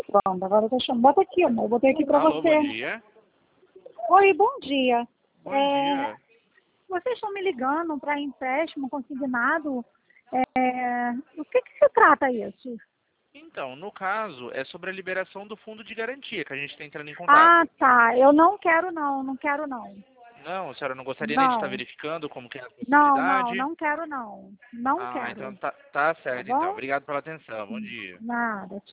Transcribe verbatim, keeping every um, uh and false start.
Pronto, agora eu tô chamando. Bota aqui, amor. Eu botei aqui pra Alô, você. bom dia. Oi, bom dia. Bom É, dia. vocês estão me ligando para empréstimo consignado? É, o que que se trata isso? Então, no caso, é sobre a liberação do fundo de garantia que a gente está entrando em Ah, contato. tá. Eu não quero não, não quero não. Não, a senhora não gostaria nem de estar Não, verificando como que é a não, não, possibilidade? não quero não. Não Ah, então quero. tá, tá Tá certo, então. bom? Obrigado pela atenção. Bom dia. Nada.